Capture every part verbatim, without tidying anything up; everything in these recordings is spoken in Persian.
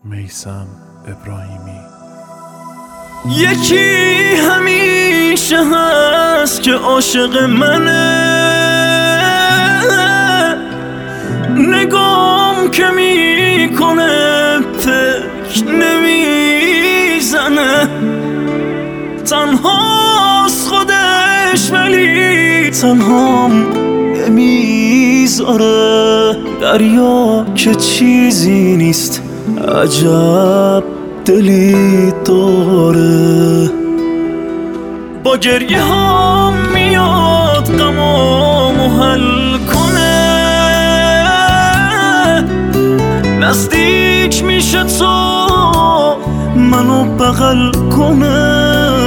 میثم ابراهیمی. یکی همیشه هست که عاشق منه، نگام که میکنه فکر نمیزنه، تنهاست خودش ولی تنهام نمیذاره. دریا که چیزی نیست عجب دلی داره، با گریه ها میاد غمامو حل کنه، نزدیک میشه تو منو بغل کنه،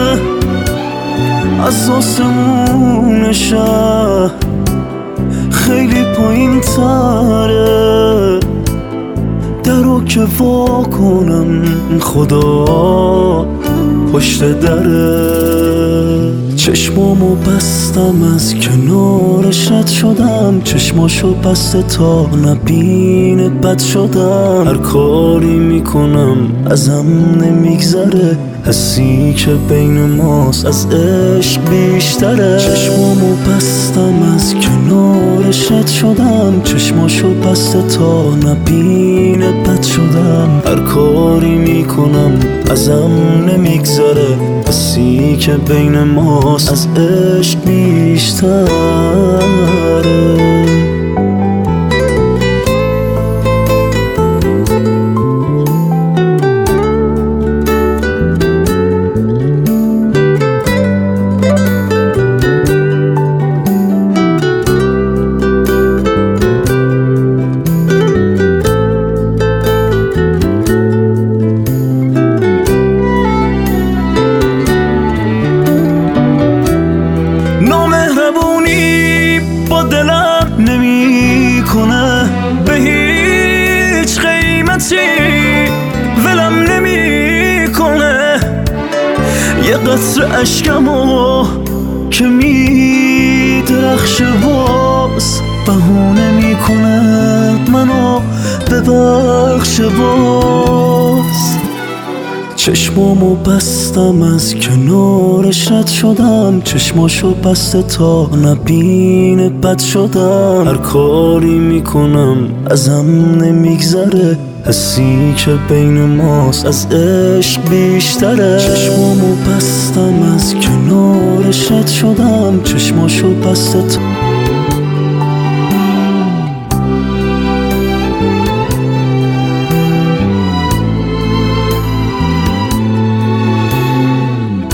از آسمون شهر خیلی پایین تره، درو که وا کنم خدا پشت دره. چشمامو بستم از کنارش رد شدم، چشماشو بسته تا نبینه بد شدم، هر کاری میکنم ازم نمیگذره، حسی که بین ماست از عشق بیشتره. چشمامو بستم از کنارش رد شدم، چشماشو بسته تا نبینه بد شدم، هر کاری میکنم ازم نمیگذره، حسی که بین ماست از عشق بیشتره. نامهربونی با دلم نمی کنه، به هیچ قیمتی ولم نمی کنه، یه قطره اشکمو که می درخشه باز بهونه می کنه، منو ببخشه باز. چشمامو بستم از کنارش رد شدم، چشماشو بسته تا نبینه بد شدم، هر کاری میکنم ازم نمیگذره، حسی که بین ماست از عشق بیشتره. چشمامو بستم از کنارش رد شدم، چشماشو بسته تا